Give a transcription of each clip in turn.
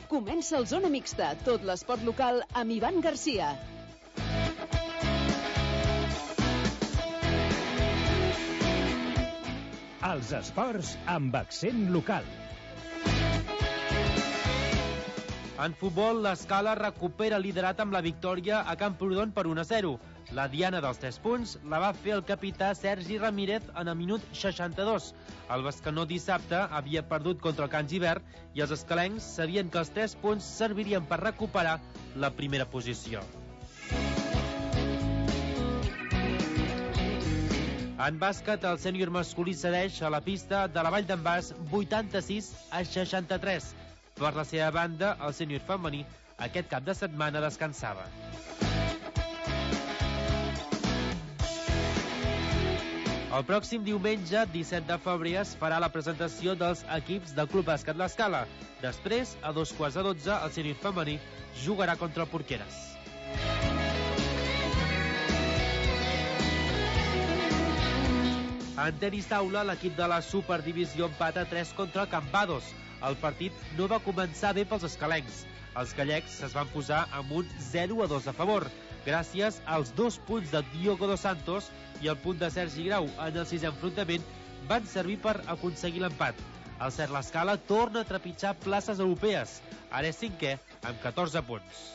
Comença el Zona Mixta, tot l'esport local amb Ivan Garcia. Els esports amb accent local. En futbol, l'Escala recupera el liderat amb la victòria a Camprodon per 1-0. La diana dels 3 punts la va fer el capità Sergi Ramírez en el minut 62. El Bescanó dissabte havia perdut contra el Can Gibert i els escalencs sabien que els 3 punts servirien per recuperar la primera posició. En bàsquet, el sènior masculí cedeix a la pista de la Vall d'en Bas 86-63. Per la seva banda, el sènior femení aquest cap de setmana descansava. El pròxim diumenge, 17 de febrer, es farà la presentació dels equips del Club Bàsquet L'Escala. Després, a 2:15, el sènior femení jugarà contra el Porqueres. En tenis taula, l'equip de la Superdivisió empata 3 contra el Campados. El partit no va començar bé pels escalencs. Els gallecs es van posar amb un 0-2 a favor, gràcies als 2 punts de Diogo dos Santos i el punt de Sergi Grau en el 6è enfrontament van servir per aconseguir l'empat. El Cert L'Escala torna a trepitjar places europees. Ara és 5è amb 14 punts.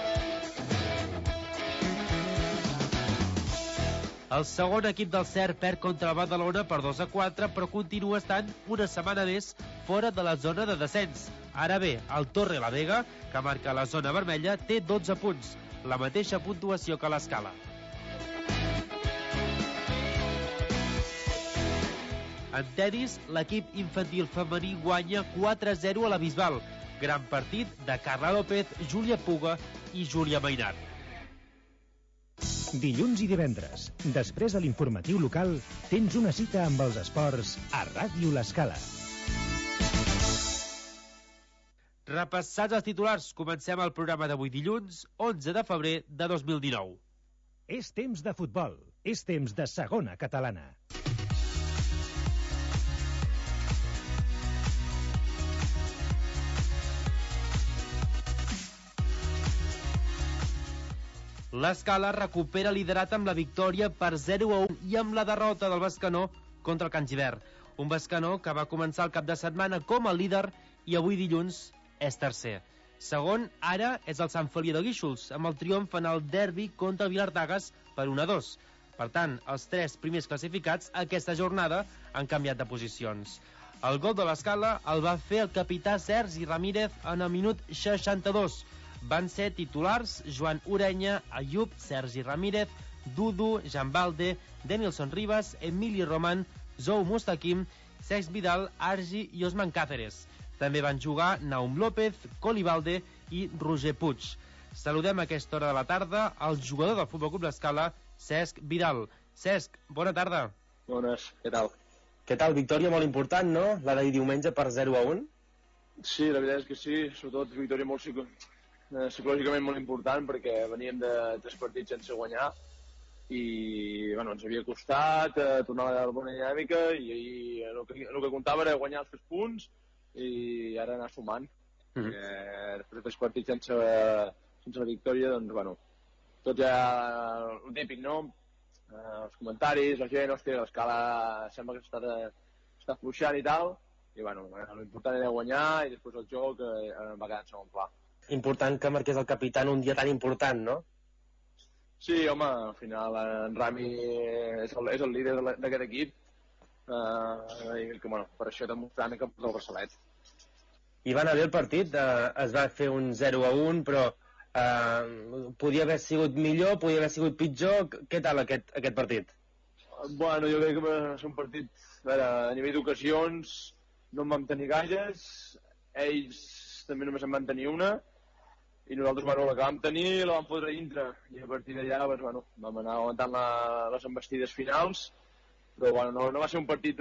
El segon equip del Cert perd contra el Badalona per 2-4, però continua estant una setmana més fora de la zona de descens. Ara bé, el Torre la Vega, que marca la zona vermella, té 12 punts, la mateixa puntuació que l'Escala. En tenis, l'equip infantil femení guanya 4-0 a la Bisbal. Gran partit de Carla López, Júlia Puga i Júlia Mainart. Dilluns i divendres, després de l'informatiu local, tens una cita amb els esports a Ràdio L'Escala. Repassats els titulars, comencem el programa d'avui dilluns, 11 de febrer de 2019. És temps de futbol, és temps de segona catalana. L'Escala recupera liderat amb la victòria per 0-1 i amb la derrota del Bescanó contra el Can Gibert. Un Bescanó que va començar el cap de setmana com a líder i avui dilluns és tercer. Segon, ara, és el Sant Feliu de Guíxols, amb el triomf en el derbi contra el Vilardagas per 1-2. Per tant, els 3 primers classificats aquesta jornada han canviat de posicions. El gol de l'Escala el va fer el capità Sergi Ramírez en el minut 62. Van ser titulars Joan Urenya, Ayub, Sergi Ramírez, Dudu, Jean Balde, Denilson Rivas, Emili Roman, Zou Mustaquim, Cesc Vidal, Argi i Osman Cáceres. També van jugar Naum López, Colibalde i Roger Puig. Saludem a aquesta hora de la tarda al jugador del Futbol Club L'Escala, Cesc Vidal. Cesc, bona tarda. Bones, què tal? Què tal? Victòria molt important, no? La de diumenge per 0-1. Sí, la veritat és que sí, sobretot victòria molt psicològicament molt important perquè veníem de 3 partits sense guanyar i bueno, ens havia costat tornar a la bona dinàmica i el que comptava era guanyar els 3 punts i ara anar sumant perquè després de 3 partits sense la victòria, doncs bueno, tot ja el típic, no? Els comentaris, la gent, hòstia, l'Escala sembla que està fluixant i tal i bueno, l'important era guanyar i després el joc va quedar en segon pla. Important que marqués el capità en un dia tan important, no? Sí, home, al final en Rami és el líder d'aquest equip i que, bueno, per això demostrant que porta el braçalet. I va anar bé el partit, es va fer un 0-1, però podia haver sigut millor, podia haver sigut pitjor. Què tal aquest partit? Bueno, jo crec que va ser un partit, a nivell d'ocasions no en vam tenir gaires, ells també només en van tenir una i nosaltres, bueno, la que vam tenir la vam fotre dintre i a partir d'allà, doncs, bueno, vam anar aguantant les embestides finals, però bueno, no va ser un partit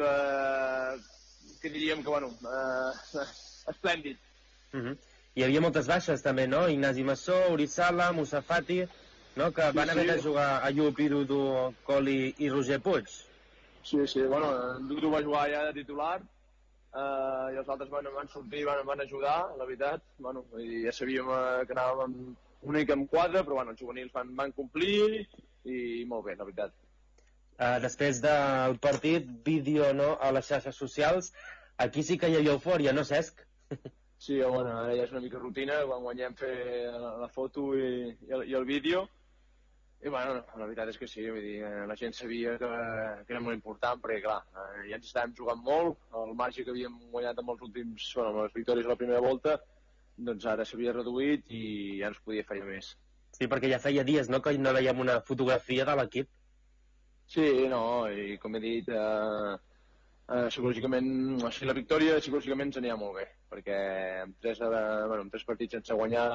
que diríem que, bueno, esplèndid. Hi havia moltes baixes també, no? Ignasi Massó, Urizala, Moussa Fati, no? Que van haver de jugar Ayub, Dudu, Coli i Roger Puig. Sí, bueno, Dudu va jugar ja de titular, i els altres van sortir i van ajudar, la veritat. Ja sabíem que anàvem una mica amb 4, però els juvenils van complir i molt bé, la veritat. Després del partit, vídeo a les xarxes socials, aquí sí que hi havia eufòria, no, Cesc? Sí, ara ja és una mica rutina, quan guanyem fer la foto i el vídeo. I la veritat és que sí, vull dir, la gent sabia que era molt important, perquè clar, ja ens estàvem jugant molt, el marge que havíem guanyat amb les victòries a la primera volta, doncs ara s'havia reduït i ja no es podia fer més. Sí, perquè ja feia dies, no?, que no veiem una fotografia de l'equip. Sí, i com he dit, psicològicament, la victòria psicològicament ens anirà molt bé, perquè amb 3 partits sense guanyar,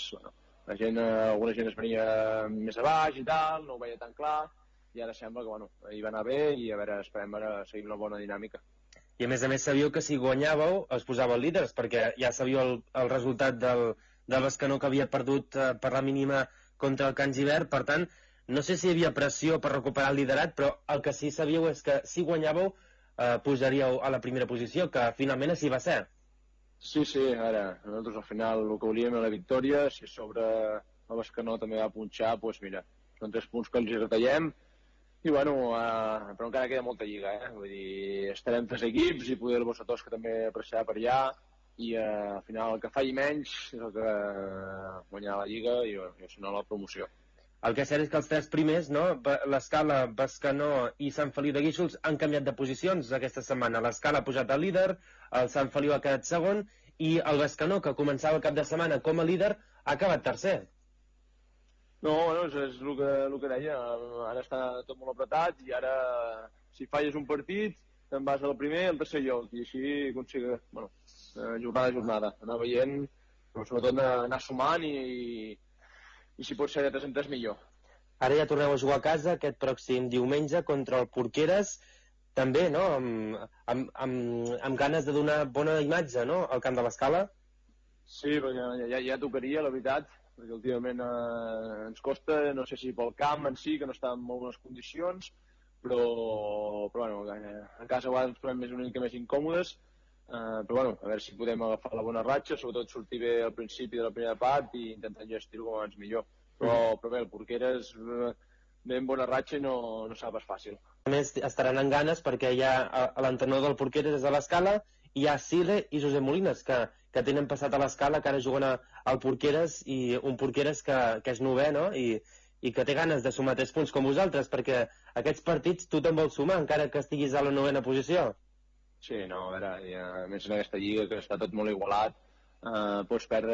alguna gent es venia més a baix i tal, no ho veia tan clar, i ara sembla que hi va anar bé i a veure, esperem seguir una bona dinàmica. I a més sabíeu que si guanyàveu es posàveu líders, perquè ja sabíeu el resultat del Bescanó, que havia perdut per la mínima contra el Can Gibert. Per tant, no sé si hi havia pressió per recuperar el liderat, però el que sí sabíeu és que si guanyàveu pujaríeu a la primera posició, que finalment així va ser. Sí, ara, nosaltres al final el que volíem era la victòria, si sobre el Bescanó també va punxar, doncs mira, són 3 punts que els retallem, i però encara queda molta lliga, vull dir, estarem 3 equips i poder el Bossatós, que també apareixerà per allà, i al final el que falli menys és el que guanyarà la lliga i serà la promoció. El que és cert és que els 3 primers, l'Escala, Bescanó i Sant Feliu de Guíxols, han canviat de posicions aquesta setmana. L'Escala ha pujat al líder, el Sant Feliu ha quedat segon, i el Bescanó, que començava el cap de setmana com a líder, ha acabat tercer. No, és el que deia, ara està tot molt apretat, i ara, si falles un partit, te'n vas al primer i al tercer lloc, i així aconseguir, jornada a jornada, anar veient, però sobretot anar sumant i si pot ser de 3 en 3 millor. Ara ja torneu a jugar a casa aquest pròxim diumenge contra el Porqueres, també, no?, amb ganes de donar bona imatge, no?, al camp de l'Escala. Sí, perquè ja tocaria, la veritat, perquè últimament ens costa, no sé si pel camp en si, que no està en molt bones condicions, però a casa a vegades ens trobem una mica més incòmodes, però a veure si podem agafar la bona ratxa, sobretot sortir bé al principi de la primera part i intentar gestir-ho com abans millor. Però bé, el Porqueres ve en bona ratxa i no serà pas fàcil. A més, estaran en ganes perquè ja l'entrenador del Porqueres és a l'Escala, i hi ha Sile i Josep Molines, que tenen passat a l'Escala, que ara juguen al Porqueres, i un Porqueres que és novè, no?, i que té ganes de sumar 3 punts com vosaltres, perquè aquests partits tothom vol sumar, encara que estiguis a la 9ª posició. Sí, a veure, a més en aquesta lliga que està tot molt igualat, pots perdre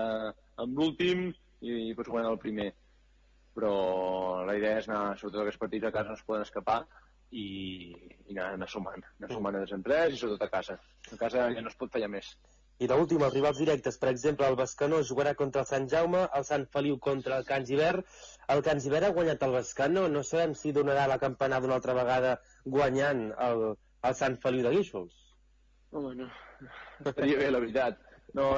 amb l'últim i pots guanyar el primer, però la idea és anar, sobretot aquests partits a casa no es poden escapar i anar sumant a 2 en 3 i sobretot a casa ja no es pot fallar més. I l'última, els rivals directes, per exemple, el Bescanó jugarà contra el Sant Jaume, el Sant Feliu contra el Can Gibert. El Can Gibert ha guanyat el Bescanó, no sabem si donarà la campanada una altra vegada guanyant el Sant Feliu de Guíxols. Home, no, estaria bé, la veritat. No,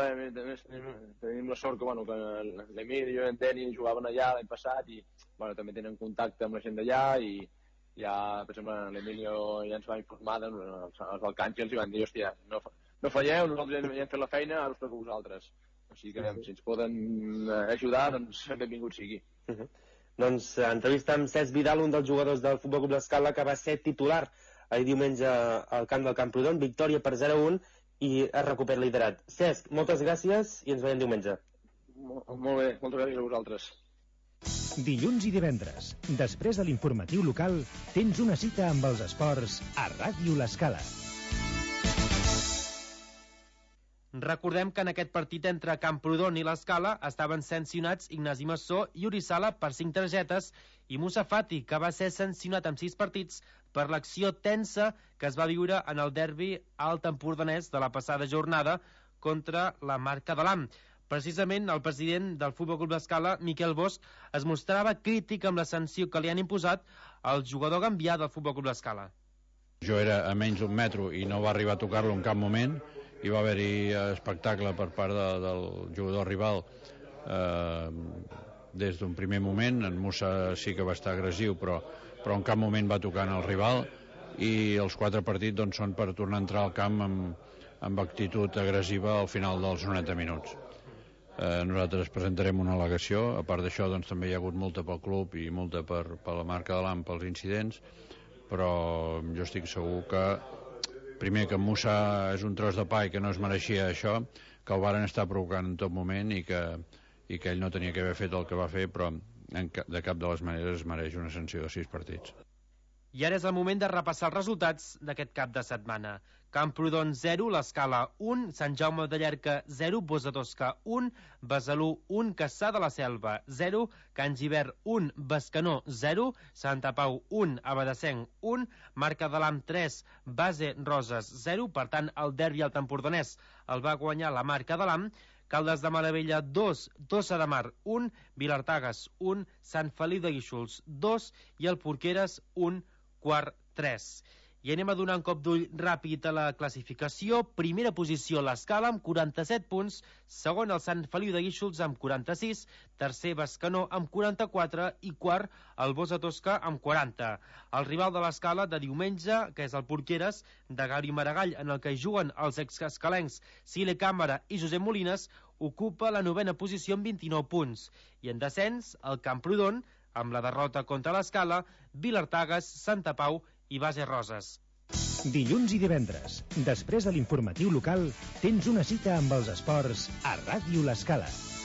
tenim la sort que l'Emili i en Deni jugaven allà l'any passat i també tenen contacte amb la gent d'allà i ja, per exemple, l'Emilio ja ens va informar, els Balcans i els van dir, hòstia, no falleu, nosaltres ja hem fet la feina, ara us toca a vosaltres. O sigui que si ens poden ajudar, doncs benvingut sigui. Doncs entrevista amb Cesc Vidal, un dels jugadors del Futbol Club l'Escala, que va ser titular ahir diumenge al camp del Camprodon, victòria per 0-1 i es recupera el liderat. Cesc, moltes gràcies i ens veiem diumenge. Molt bé, moltes gràcies a vosaltres. Dilluns i divendres, després de l'informatiu local, tens una cita amb els esports a Ràdio l'Escala. Recordem que en aquest partit entre Camprodon i l'Escala estaven sancionats Ignasi Massó i Uri Sala per 5 targetes i Musa Fati, que va ser sancionat amb 6 partits per l'acció tensa que es va viure en el derbi alt empordanès de la passada jornada contra la Marca de l'Am. Precisament el president del Futbol Club l'Escala, Miquel Bosch, es mostrava crític amb la sanció que li han imposat al jugador gambià del Futbol Club l'Escala. Jo era a menys d'un metro i no va arribar a tocar-lo en cap moment. Hi va haver-hi espectacle per part del jugador rival des d'un primer moment. En Musa sí que va estar agressiu, però en cap moment va tocar en el rival. i els 4 partits doncs, són per tornar a entrar al camp amb actitud agressiva al final dels 90 minuts. Nosaltres presentarem una al·legació. A part d'això, doncs, també hi ha hagut multa pel club i multa per la marca de l'AM pels incidents, però jo estic segur que, primer, que en Musa és un tros de pa i que no es mereixia això, que el varen estar provocant en tot moment i que ell no tenia que haver fet el que va fer, però de cap de les maneres es mereix una sanció de 6 partits. I ara és el moment de repassar els resultats d'aquest cap de setmana. Camprodon 0, l'Escala 1, Sant Jaume de Llierca 0, Bosadosca 1, Besalú 1, Cassà de la Selva 0, Can Gibert 1, Bescanó 0, Santa Pau 1, Abadessenc 1, Marca de l'Am 3, Base Roses 0, per tant el derbi al Tempordanès el va guanyar la Marca de l'Am, Caldes de Malavella 2, Tossa de Mar 1, Vilartagas 1, Sant Feliu de Guíxols 2 i el Porqueres 1, Quart 3. I anem a donar un cop d'ull ràpid a la classificació. Primera posició l'Escala amb 47 punts, segon el Sant Feliu de Guíxols amb 46, tercer Bescanó amb 44 i quart el Bosa Tosca amb 40. El rival de l'Escala de diumenge, que és el Porqueres, de Gari Maragall, en el que juguen els exescalencs Sile Càmera i Josep Molines, ocupa la 9a posició amb 29 punts. I en descens, el Camprodon, amb la derrota contra l'Escala, Vilartagas, Santa Pau i Base Roses. Dilluns i divendres, després de l'informatiu local, tens una cita amb els esports a Ràdio L'Escala.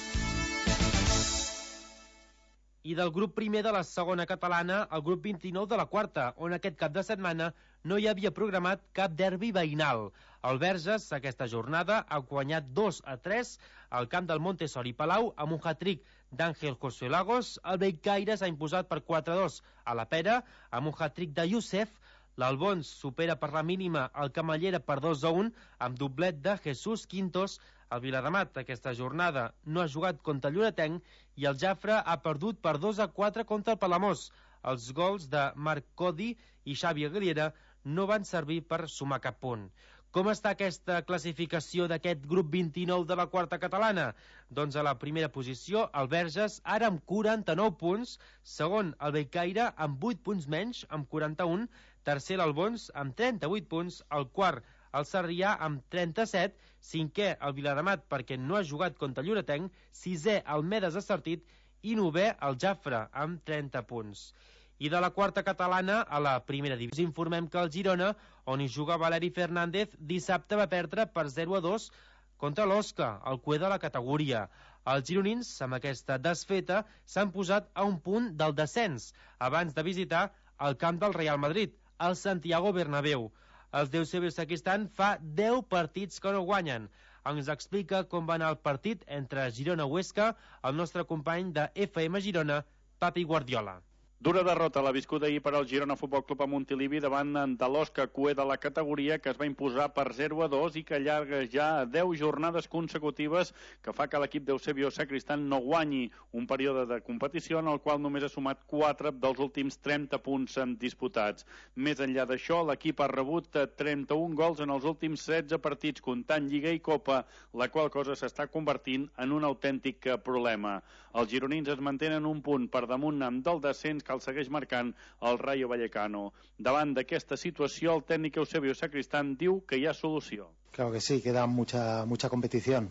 I del grup primer de la segona catalana al grup 29 de la quarta, on aquest cap de setmana no hi havia programat cap derbi veïnal. El Verges, aquesta jornada, ha guanyat 2-3 al camp del Montessori Palau amb un hat-trick d'Àngel José Lagos. El Bellcaire s'ha imposat per 4-2 a la Pera amb un hat-trick de Youssef. L'Albons supera per la mínima el Camallera per 2-1 amb doblet de Jesús Quintos. El Viladamat aquesta jornada no ha jugat contra el Lloretenc i el Jafre ha perdut per 2-4 contra el Palamós. Els gols de Marc Codi i Xavi Aguilera no van servir per sumar cap punt. Com està aquesta classificació d'aquest grup 29 de la quarta catalana? Doncs a la primera posició el Verges, ara amb 49 punts, segon el Bellcaire amb 8 punts menys, amb 41, tercer l'Albons amb 38 punts, el quart el Sarrià amb 37, cinquè el Viladamat perquè no ha jugat contra Lloretenc, sisè el Medes Estartit i novè el Jafre amb 30 punts. I de la quarta catalana a la primera divisió informem que el Girona, on hi juga Valeri Fernández, dissabte va perdre per 0-2 contra l'Osca, el cué de la categoria. Els gironins, amb aquesta desfeta, s'han posat a un punt del descens abans de visitar el camp del Real Madrid, el Santiago Bernabéu. Els d'Eusebio Sacristán fa 10 partits que no guanyen. Ens explica com va anar el partit entre Girona-Huesca el nostre company de FM Girona, Papi Guardiola. Dura derrota l'ha viscut ahir per al Girona Futbol Club a Montilivi davant de l'Osca, cué de la categoria, que es va imposar per 0-2 i que allarga ja 10 jornades consecutives, que fa que l'equip d'Eusebio Sacristán no guanyi un període de competició en el qual només ha sumat 4 dels últims 30 punts disputats. Més enllà d'això, l'equip ha rebut 31 gols en els últims 16 partits, comptant Lliga i Copa, la qual cosa s'està convertint en un autèntic problema. Els gironins es mantenen un punt per damunt del descens que el segueix marcant el Rayo Vallecano. Davant d'aquesta situació, el tècnic Eusebio Sacristán diu que hi ha solució. Claro que sí, queda mucha competición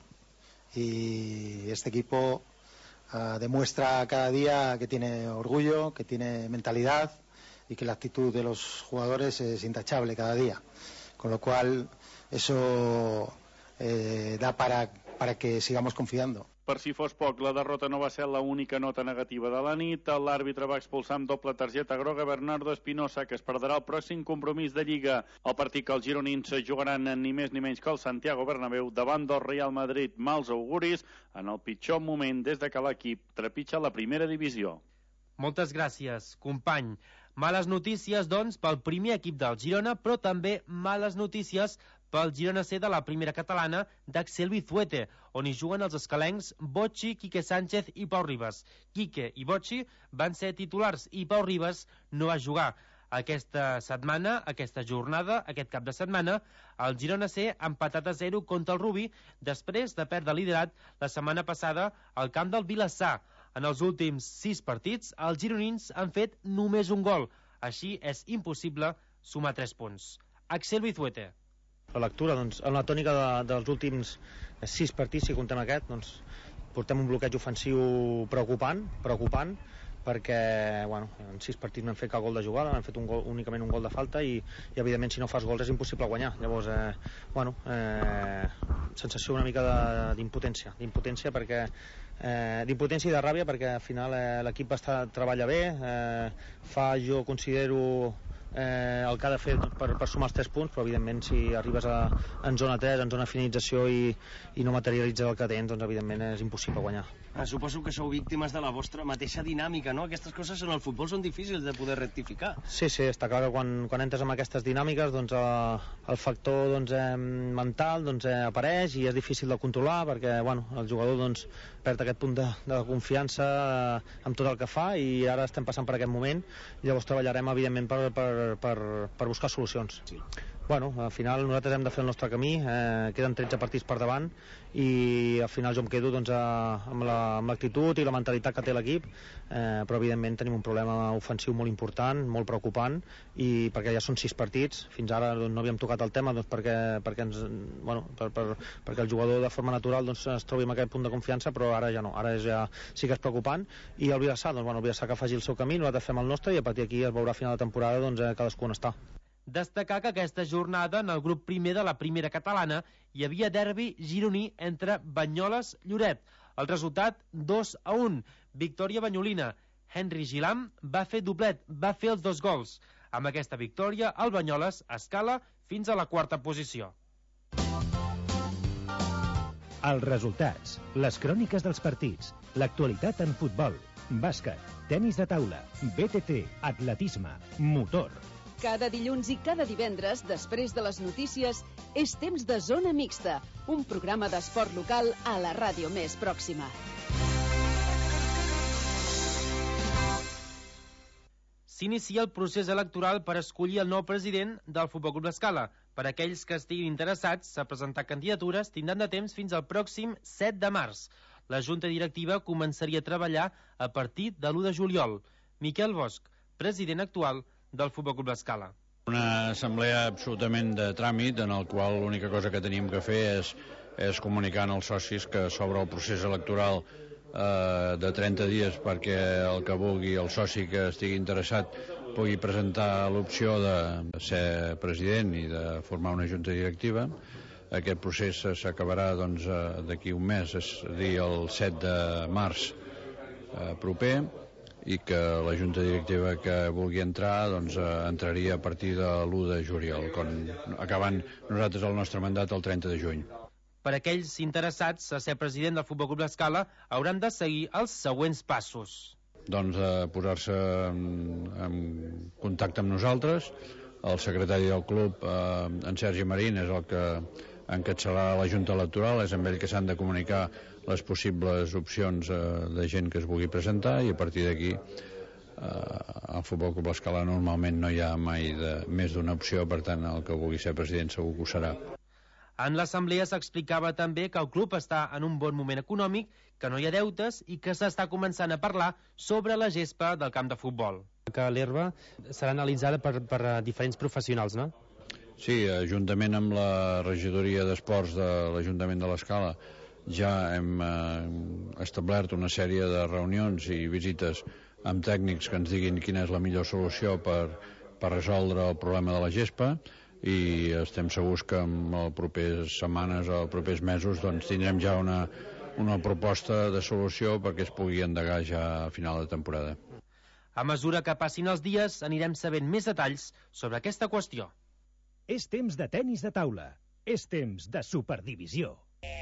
y este equipo demuestra cada día que tiene orgullo, que tiene mentalidad y que la actitud de los jugadores es intachable cada día, con lo cual eso da para que sigamos confiando. Per si fos poc, la derrota no va ser l'única nota negativa de la nit. L'àrbitre va expulsar amb doble targeta groga Bernardo Espinosa, que es perdrà el pròxim compromís de Lliga. El partit que els gironins jugaran ni més ni menys que el Santiago Bernabéu davant del Real Madrid. Mals auguris en el pitjor moment des de que l'equip trepitja la primera divisió. Moltes gràcies, company. Males notícies, doncs, pel primer equip del Girona, però també males notícies pel Girona C de la primera catalana d'Axel Bizuete, on hi juguen els escalencs Bocci, Quique Sánchez i Pau Ribas. Quique i Bocci van ser titulars i Pau Ribas no va jugar. Aquesta setmana, aquesta jornada, aquest cap de setmana, el Girona C ha empatat a 0 contra el Rubí després de perdre liderat la setmana passada al camp del Vilassar. En els últims 6 partits, els gironins han fet només un gol. Així és impossible sumar 3 punts. Axel Bizuete. La lectura, doncs, en la tònica dels últims 6 partits, si contem aquest, doncs, portem un bloqueig ofensiu preocupant, perquè en 6 partits no hem fet cap gol de jugada, hem fet únicament un gol de falta i evidentment si no fas gols és impossible guanyar. Llavors, sensació una mica d'impotència perquè d'impotència i de ràbia perquè al final l'equip treballa bé, jo considero el que ha de fer per sumar els 3 punts, però evidentment si arribes en zona 3, en zona finalització i no materialitzes el que tens, doncs evidentment és impossible guanyar. Suposo que sou víctimes de la vostra mateixa dinàmica, no? Aquestes coses en el futbol són difícils de poder rectificar. Sí, està clar que quan entres en aquestes dinàmiques doncs el factor mental apareix i és difícil de controlar perquè el jugador perd aquest punt de confiança amb tot el que fa i ara estem passant per aquest moment i llavors treballarem evidentment per buscar solucions. Sí. Al final nosaltres hem de fer el nostre camí, queden 13 partits per davant i al final jo em quedo amb l'actitud i la mentalitat que té l'equip, però evidentment tenim un problema ofensiu molt important, molt preocupant, i perquè ja són 6 partits, fins ara no havíem tocat el tema perquè el jugador de forma natural es trobi en aquest punt de confiança, però ara ja no, ara ja sí que és preocupant, i el Vilassar que faci el seu camí, nosaltres fem el nostre i a partir d'aquí es veurà a final de temporada cadascú on està. Destacar que aquesta jornada en el grup primer de la primera catalana hi havia derbi gironí entre Banyoles i Lloret. El resultat 2-1, victòria banyolina. Henry Gilam va fer doblet, va fer els 2 gols. Amb aquesta victòria, el Banyoles escala fins a la 4a posició. Els resultats, les cròniques dels partits, l'actualitat en futbol, bàsquet, tenis de taula, BTT, atletisme, motor. Cada dilluns i cada divendres, després de les notícies, és temps de Zona Mixta, un programa d'esport local a la ràdio més pròxima. S'inicia el procés electoral per escollir el nou president del Futbol Club L'Escala. Per aquells que estiguin interessats a presentar candidatures, tindran de temps fins al pròxim 7 de març. La Junta Directiva començaria a treballar a partir de l'1 de juliol. Miquel Bosch, president actual del Futbol Club L'Escala. Una assemblea absolutament de tràmit en el qual l'única cosa que teníem que fer és comunicar als socis que s'obre el procés electoral de 30 dies perquè el que vulgui, el soci que estigui interessat, pugui presentar l'opció de ser president i de formar una junta directiva. Aquest procés s'acabarà d'aquí un mes, és a dir, el 7 de març proper, i que la junta directiva que vulgui entrar entraria a partir de l'1 de juliol, acabant nosaltres el nostre mandat el 30 de juny. Per aquells interessats a ser president del Futbol Club L'Escala hauran de seguir els següents passos. Posar-se en contacte amb nosaltres. El secretari del club, en Sergi Marín, és el que encapçalarà la Junta Electoral, és amb ell que s'han de comunicar les possibles opcions de gent que es vulgui presentar, i a partir d'aquí al Futbol Club L'Escala normalment no hi ha mai més d'una opció, per tant el que vulgui ser president segur que ho serà. En l'assemblea s'explicava també que el club està en un bon moment econòmic, que no hi ha deutes i que s'està començant a parlar sobre la gespa del camp de futbol. Que l'herba serà analitzada per diferents professionals, no? Sí, juntament amb la regidoria d'esports de l'Ajuntament de l'Escala ja hem establert una sèrie de reunions i visites amb tècnics que ens diguin quina és la millor solució per resoldre el problema de la gespa, i estem segurs que en les properes setmanes o els propers mesos tindrem ja una proposta de solució perquè es pugui endegar ja a final de temporada. A mesura que passin els dies anirem sabent més detalls sobre aquesta qüestió. És temps de tenis de taula. És temps de Superdivisió.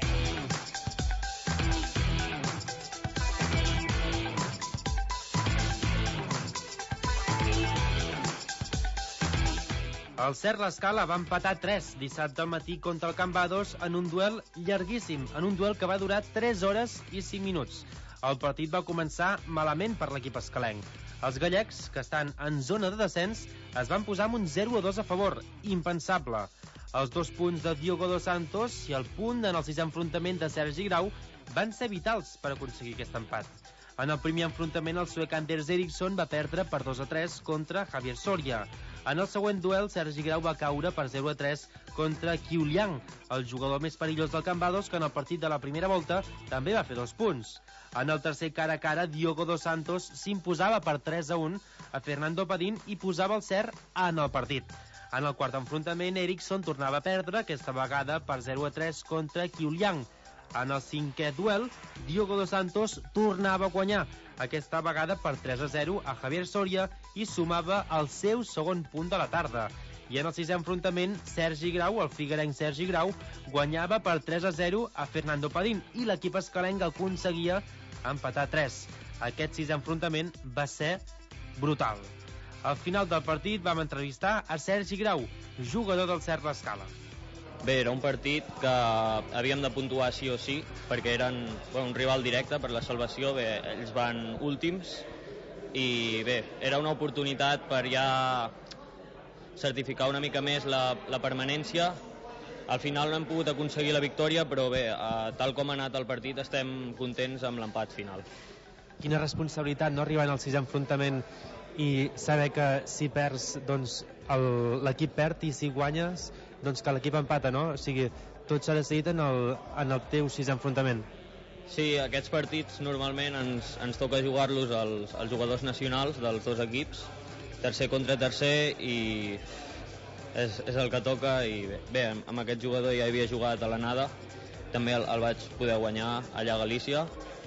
El Cert L'Escala va empatar 3 dissabte al matí contra el Can Bados en un duel llarguíssim, en un duel que va durar 3 hores i 5 minuts. El partit va començar malament per l'equip escalenc. Els gallecs, que estan en zona de descens, es van posar amb un 0-2 a favor, impensable. Els 2 punts de Diogo dos Santos i el punt en el 6è enfrontament de Sergi Grau van ser vitals per aconseguir aquest empat. En el primer enfrontament, el suec Anders Eriksson va perdre per 2-3 contra Javier Soria. En el següent duel, Sergi Grau va caure per 0-3 contra Qiu Liang, el jugador més perillós del Cambados, que en el partit de la primera volta també va fer 2 punts. En el tercer cara a cara, Diogo dos Santos s'imposava per 3-1 a Fernando Padín i posava el cert en el partit. En el quart enfrontament, Eriksson tornava a perdre, aquesta vegada per 0-3 contra Qiu Liang. En el cinquè duel, Diogo dos Santos tornava a guanyar, aquesta vegada per 3-0 a Javier Soria i sumava el seu segon punt de la tarda. I en el sisè enfrontament, Sergi Grau, el figuerenc Sergi Grau, guanyava per 3-0 a Fernando Padín i l'equip escalenc aconseguia empatar 3. Aquest sisè enfrontament va ser brutal. Al final del partit vam entrevistar a Sergi Grau, jugador del Cert l'Escala. Bé, era un partit que havíem de puntuar sí o sí, perquè eren un rival directe per la salvació. Bé, ells van últims i bé, era una oportunitat per ja certificar una mica més la permanència. Al final no hem pogut aconseguir la victòria, però bé, tal com ha anat el partit estem contents amb l'empat final. Quina responsabilitat, no?, arribar al sisè enfrontament i saber que si perds, doncs l'equip perd, i si guanyes, doncs que l'equip empata, no? O sigui, tot s'ha decidit en el teu sisè enfrontament. Sí, aquests partits normalment ens toca jugar-los als jugadors nacionals dels dos equips, tercer contra tercer, i és el que toca. I bé, amb aquest jugador ja havia jugat a l'Anada, també el vaig poder guanyar allà a Galícia,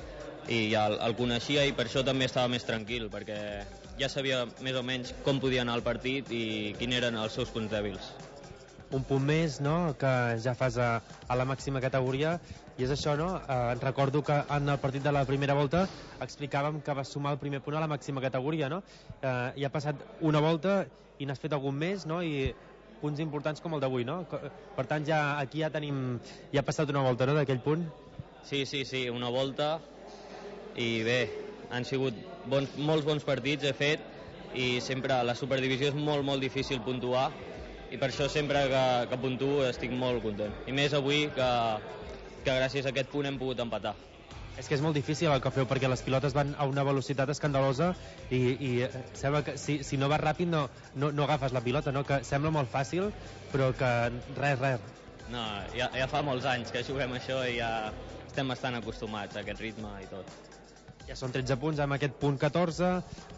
i ja el coneixia, i per això també estava més tranquil, perquè ja sabia més o menys com podia anar el partit i quins eren els seus punts dèbils. Un punt més, no?, que ja fas a la màxima categoria, i és això, no? Recordo que en el partit de la primera volta explicàvem que vas sumar el primer punt a la màxima categoria, no? I ha passat una volta i n'has fet algun més, no?, i punts importants com el d'avui, no? Per tant, aquí ja ha passat una volta, no?, d'aquell punt. Sí, una volta, i bé, han sigut molts bons partits, he fet, i sempre a la Superdivisió és molt, molt difícil puntuar, i per això sempre que puntuo estic molt content. I més avui, que gràcies a aquest punt hem pogut empatar. És que és molt difícil el que feu, perquè les pilotes van a una velocitat escandalosa i sembla que si no vas ràpid no agafes la pilota, no? Que sembla molt fàcil, però que res. No, ja fa molts anys que juguem això i ja estem bastant acostumats a aquest ritme i tot. Ja són 13 punts amb aquest punt 14,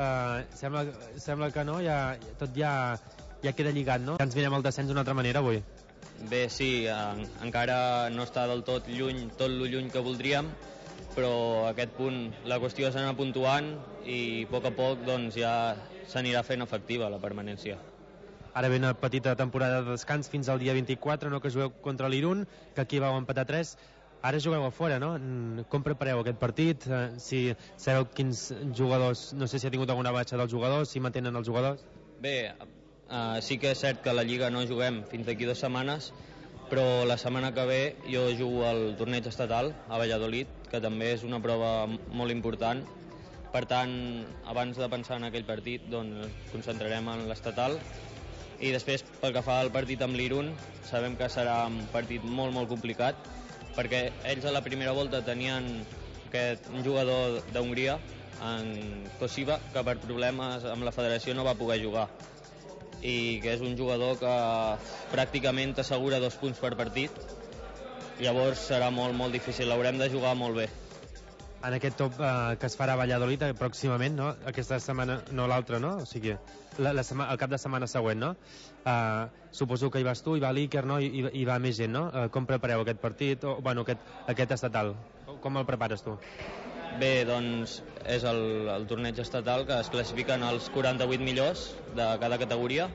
sembla que no, tot ja queda lligat, no? Ens mirem el descens d'una altra manera avui. Bé, sí, encara no està del tot lluny, tot lo lluny que voldríem, però aquest punt, la qüestió és anar puntuant i a poc doncs ja s'anirà fent efectiva la permanència. Ara ve una petita temporada de descans fins al dia 24, no?, que jugueu contra l'Irun, que aquí vau empatar 3. Ara jugueu a fora, no? Com prepareu aquest partit? Si sabeu quins jugadors, no sé si ha tingut alguna baixa dels jugadors, si mantenen els jugadors? Bé, sí que és cert que a la Lliga no juguem fins d'aquí 2 setmanes, però la setmana que ve jo jugo al torneig estatal a Valladolid, que també és una prova molt important. Per tant, abans de pensar en aquell partit, doncs concentrarem en l'estatal, i després, pel que fa al partit amb l'Irun, sabem que serà un partit molt, molt complicat, perquè ells a la primera volta tenien un jugador d'Hongria, en Kosiva, que per problemes amb la federació no va poder jugar, i que és un jugador que pràcticament t'assegura 2 punts per partit. Llavors serà molt, molt difícil, l'haurem de jugar molt bé. En aquest top que es farà a Valladolid pròximament, no? Aquesta setmana, no l'altra, no? O sigui, el cap de setmana següent, no? Suposo que hi vas tu, hi va l'Iker, no? I va més gent, no? Com prepareu aquest partit, aquest estatal? Com el prepares tu? Bé, doncs és el torneig estatal, que es classifiquen els 48 millors de cada categoria,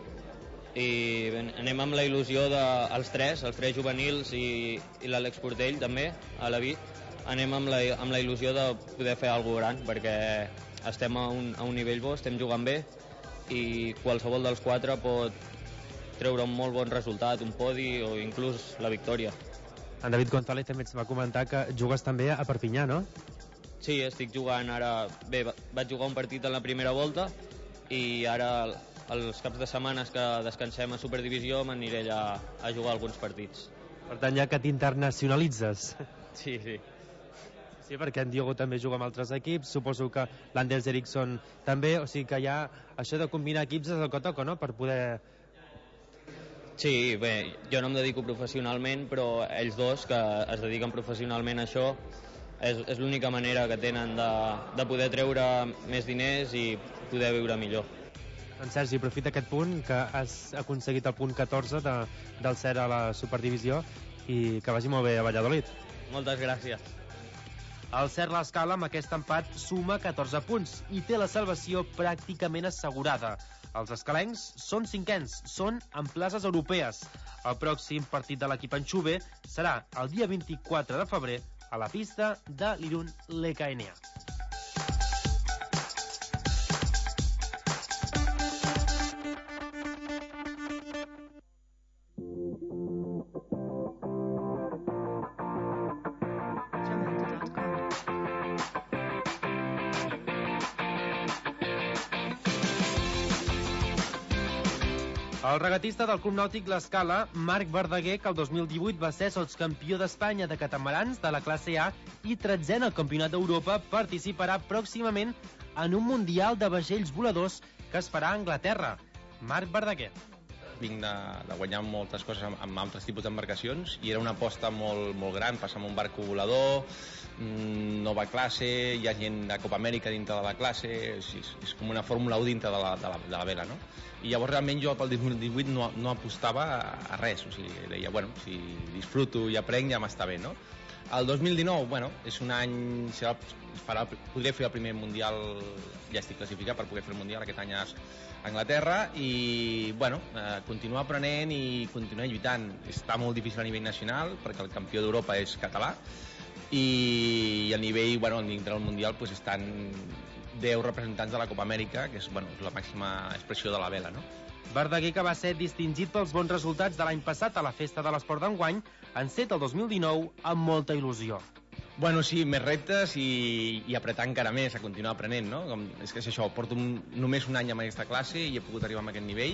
i anem amb la il·lusió dels tres juvenils i l'Àlex Portell també, a la BIT. Anem amb la il·lusió de poder fer alguna cosa gran, perquè estem a un nivell bo, estem jugant bé, i qualsevol dels 4 pot treure un molt bon resultat, un podi o inclús la victòria. En David González també ens va comentar que jugues també a Perpinyà, no? Sí, estic jugant ara... Bé, vaig jugar un partit en la primera volta, i ara els caps de setmanes que descansem a Superdivisió m'aniré allà a jugar alguns partits. Per tant, ja que t'internacionalitzes. Sí. Sí, perquè en Diogo també juga amb altres equips, suposo que l'Anders Eriksson també, o sigui que ja això de combinar equips és el que toca, no?, per poder... Sí, bé, jo no em dedico professionalment, però ells dos, que es dediquen professionalment a això, és l'única manera que tenen de poder treure més diners i poder viure millor. En Sergi, aprofita aquest punt, que has aconseguit el punt 14 del CER a la Superdivisió i que vagi molt bé a Valladolid. Moltes gràcies. El CER L'Escala amb aquest empat suma 14 punts i té la salvació pràcticament assegurada. Els escalencs són cinquens, són en places europees. El pròxim partit de l'equip Anxuve serà el dia 24 de febrer a la pista de l'Irun LKNA. El regatista del Club Nàutic L'Escala, Marc Verdaguer, que el 2018 va ser sotscampió d'Espanya de catamarans de la classe A i 13è al Campionat d'Europa, participarà pròximament en un Mundial de vaixells voladors que es farà a Anglaterra. Marc Verdaguer. Vinc de guanyar moltes coses amb altres tipus d'embarcacions i era una aposta molt gran, passar amb un barco volador, nova classe, hi ha gent de Copa Amèrica dintre de la classe, és com una Fórmula 1 dintre de la vela, no? I llavors realment jo pel 2018 no apostava a res, o sigui, deia, bueno, si disfruto i aprenc ja m'està bé, no? El 2019, bueno, és un any, podré fer el primer Mundial, ja estic classificat per poder fer el Mundial aquest any a Anglaterra i, bueno, continuar aprenent i continuar lluitant. Està molt difícil a nivell nacional perquè el campió d'Europa és català i a nivell, bueno, dintre del Mundial pues, estan 10 representants de la Copa Amèrica, que és, bueno, la màxima expressió de la vela, no? Verdaguer, que va ser distingit pels bons resultats de l'any passat a la Festa de l'Esport d'enguany, enceta el 2019 amb molta il·lusió. Bueno, sí, més reptes i apretar encara més, a continuar aprenent, no? És que és això, porto només un any amb aquesta classe i he pogut arribar a aquest nivell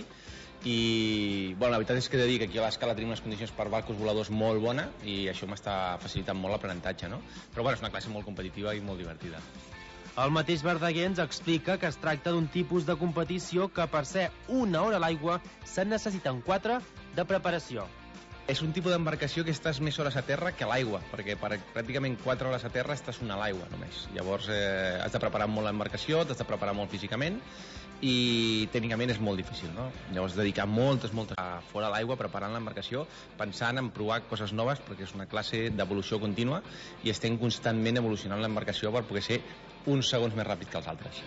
i, bueno, la veritat és que he de dir que aquí a l'Escala tenim unes condicions per barcos voladors molt bona i això m'està facilitant molt l'aprenentatge, no? Però, bueno, és una classe molt competitiva i molt divertida. El mateix Verdaguer ens explica que es tracta d'un tipus de competició que per ser una hora a l'aigua se'n necessiten 4 de preparació. És un tipus d'embarcació que estàs més hores a terra que a l'aigua, perquè pràcticament 4 hores a terra estàs una a l'aigua només. Llavors has de preparar molt l'embarcació, t'has de preparar molt físicament i tècnicament és molt difícil, no? Llavors dedicar moltes a fora a l'aigua preparant l'embarcació, pensant en provar coses noves perquè és una classe d'evolució contínua i estem constantment evolucionant l'embarcació per poder ser uns segons més ràpid que els altres.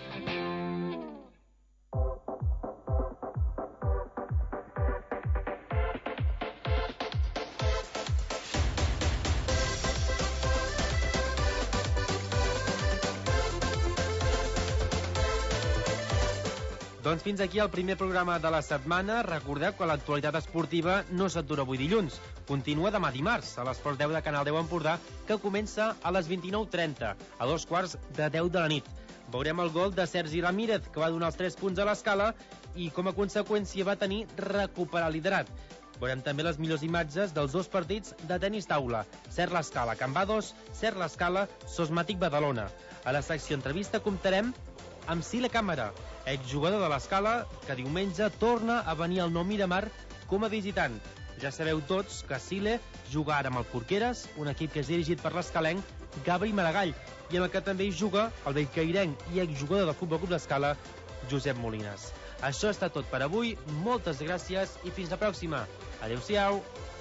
Doncs fins aquí el primer programa de la setmana. Recordeu que l'actualitat esportiva no s'atura avui dilluns. Continua demà dimarts a l'Esports 10 de Canal 10 Empordà, que comença a les 29:30, a 2:15 de la nit. Veurem el gol de Sergi Ramírez, que va donar els 3 punts a l'Escala i com a conseqüència va tenir recuperar liderat. Veurem també les millors imatges dels 2 partits de tenis taula. CER L'Escala, Can Bados, CER L'Escala, Sosmatic Badalona. A la secció entrevista comptarem amb Sile Càmera, exjugador de l'Escala, que diumenge torna a venir al Nou Miramar com a visitant. Ja sabeu tots que Sile juga ara amb el Porqueres, un equip que és dirigit per l'escalenc Gabri Maragall, i en el que també hi juga el bellcairenc i exjugador del Futbol Club L'Escala, Josep Molines. Això està tot per avui, moltes gràcies i fins la pròxima. Adéu-siau.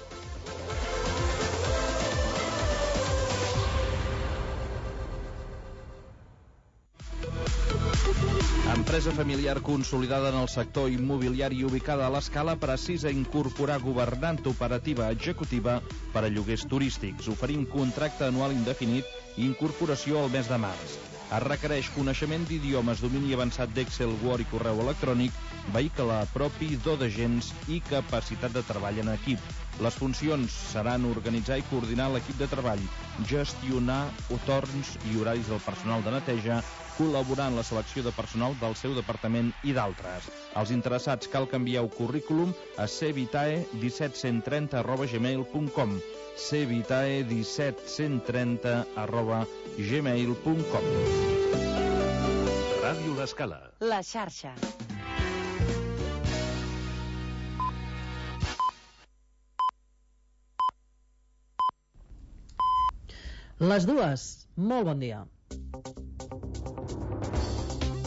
Empresa familiar consolidada en el sector immobiliari ubicada a l'Escala precisa incorporar governant operativa executiva per a lloguers turístics, oferint contracte anual indefinit i incorporació al mes de març. Es requereix coneixement d'idiomes, domini avançat d'Excel, Word i correu electrònic, vehicle propi, do d'agents i capacitat de treball en equip. Les funcions seran organitzar i coordinar l'equip de treball, gestionar torns i horaris del personal de neteja, col·laborar en la selecció de personal del seu departament i d'altres. Els interessats cal que envieu currículum a cvitae17130@gmail.com cvitae17130@gmail.com. Ràdio L'Escala. La xarxa. Les dues. Molt bon dia.